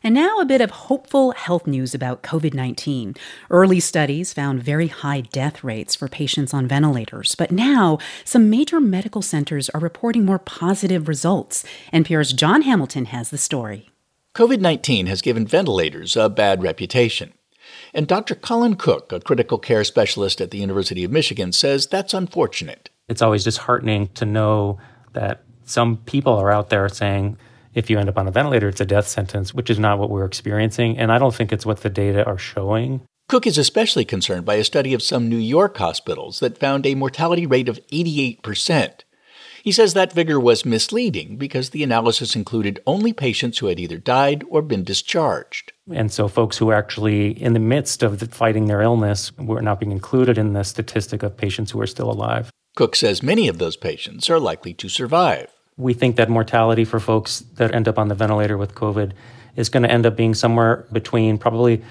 And now a bit of hopeful health news about COVID-19. Early studies found very high death rates for patients on ventilators, but now some major medical centers are reporting more positive results. NPR's Jon Hamilton has the story. COVID-19 has given ventilators a bad reputation. And Dr. Colin Cook, a critical care specialist at the University of Michigan, says that's unfortunate. It's always disheartening to know that some people are out there saying, if you end up on a ventilator, it's a death sentence, which is not what we're experiencing. And I don't think it's what the data are showing. Cook is especially concerned by a study of some New York hospitals that found a mortality rate of 88%. He says that figure was misleading because the analysis included only patients who had either died or been discharged. And so folks who are actually in the midst of fighting their illness were not being included in the statistic of patients who are still alive. Cook says many of those patients are likely to survive. We think that mortality for folks that end up on the ventilator with COVID is going to end up being somewhere between probably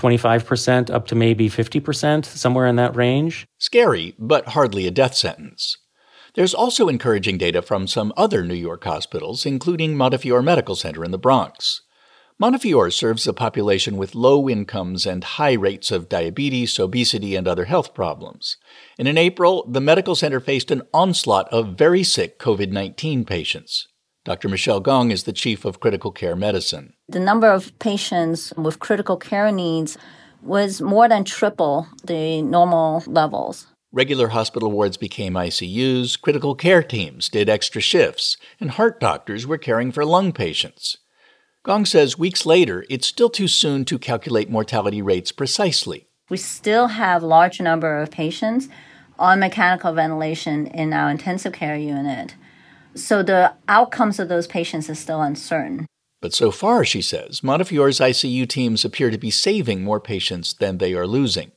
25% up to maybe 50%, somewhere in that range. Scary, but hardly a death sentence. There's also encouraging data from some other New York hospitals, including Montefiore Medical Center in the Bronx. Montefiore serves a population with low incomes and high rates of diabetes, obesity, and other health problems. And in April, the medical center faced an onslaught of very sick COVID-19 patients. Dr. Michelle Gong is the chief of critical care medicine. The number of patients with critical care needs was more than triple the normal levels. Regular hospital wards became ICUs, critical care teams did extra shifts, and heart doctors were caring for lung patients. Gong says weeks later, it's still too soon to calculate mortality rates precisely. We still have a large number of patients on mechanical ventilation in our intensive care unit. So the outcomes of those patients is still uncertain. But so far, she says, Montefiore's ICU teams appear to be saving more patients than they are losing.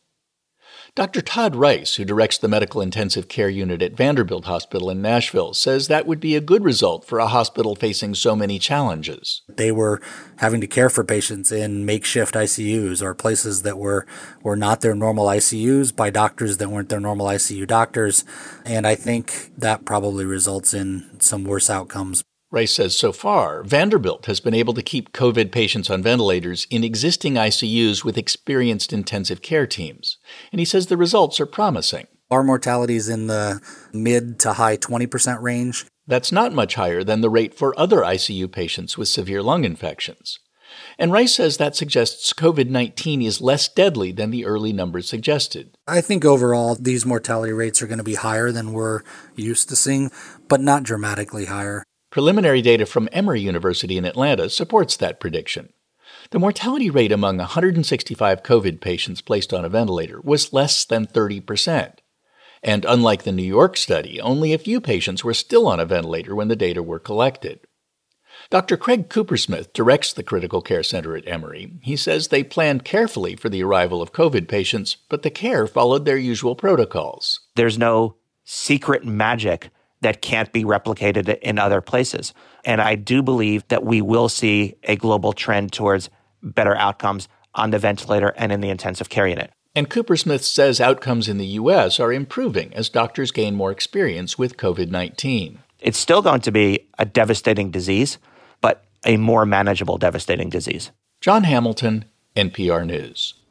Dr. Todd Rice, who directs the medical intensive care unit at Vanderbilt Hospital in Nashville, says that would be a good result for a hospital facing so many challenges. They were having to care for patients in makeshift ICUs or places that were not their normal ICUs by doctors that weren't their normal ICU doctors. And I think that probably results in some worse outcomes. Rice says so far, Vanderbilt has been able to keep COVID patients on ventilators in existing ICUs with experienced intensive care teams. And he says the results are promising. Our mortality is in the mid to high 20% range. That's not much higher than the rate for other ICU patients with severe lung infections. And Rice says that suggests COVID-19 is less deadly than the early numbers suggested. I think overall these mortality rates are going to be higher than we're used to seeing, but not dramatically higher. Preliminary data from Emory University in Atlanta supports that prediction. The mortality rate among 165 COVID patients placed on a ventilator was less than 30%. And unlike the New York study, only a few patients were still on a ventilator when the data were collected. Dr. Craig Coopersmith directs the critical care center at Emory. He says they planned carefully for the arrival of COVID patients, but the care followed their usual protocols. There's no secret magic that can't be replicated in other places. And I do believe that we will see a global trend towards better outcomes on the ventilator and in the intensive care unit. And Coopersmith says outcomes in the U.S. are improving as doctors gain more experience with COVID-19. It's still going to be a devastating disease, but a more manageable devastating disease. Jon Hamilton, NPR News.